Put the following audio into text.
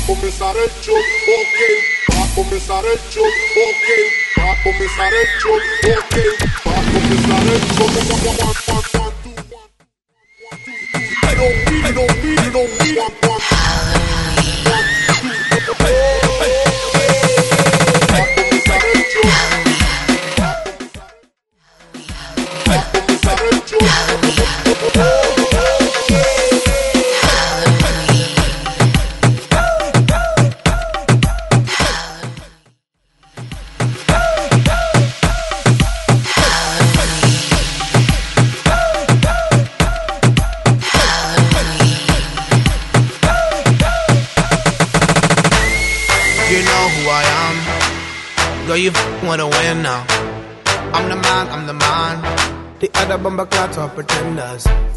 comenzar el show, ok. Va a comenzar el show, ok. Va a comenzar el show, ok. Va a comenzar el show. I don't need one. You know who I am. Girl, you wanna win now. I'm the man, I'm the man. The other bumper clots are pretenders.